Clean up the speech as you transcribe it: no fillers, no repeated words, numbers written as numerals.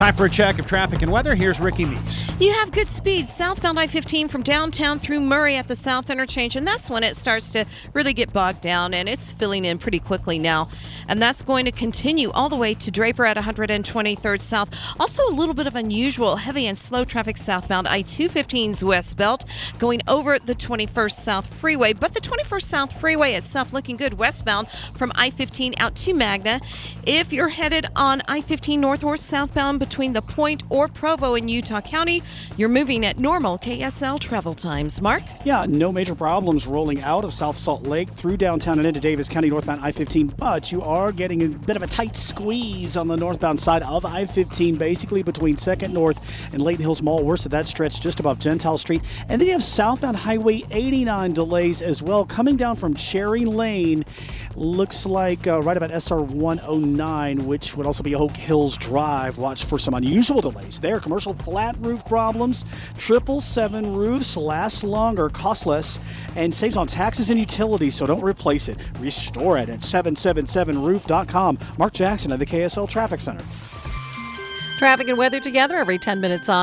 Time for a check of traffic and weather. Here's Ricky Meeks. You have good speed southbound I-15 from downtown through Murray at the South Interchange, and that's when it starts to really get bogged down, and it's filling in pretty quickly now. And that's going to continue all the way to Draper at 123rd South. Also a little bit of unusual heavy and slow traffic southbound I-215's west belt going over the 21st South Freeway. But the 21st South Freeway itself looking good westbound from I-15 out to Magna. If you're headed on I-15 north or southbound between the Point or Provo in Utah County, you're moving at normal KSL travel times. Mark? Yeah, no major problems rolling out of South Salt Lake through downtown and into Davis County northbound I-15, but you are getting a bit of a tight squeeze on the northbound side of I-15, basically between 2nd North and Layton Hills Mall, worst of that stretch just above Gentile Street. And then you have southbound Highway 89 delays as well, coming down from Cherry Lane. Looks like right about SR 109, which would also be Oak Hills Drive. Watch for some unusual delays there. Commercial flat roof problems. 777 roofs last longer, cost less, and saves on taxes and utilities, so don't replace it. Restore it at 777roof.com. Mark Jackson of the KSL Traffic Center. Traffic and weather together every 10 minutes on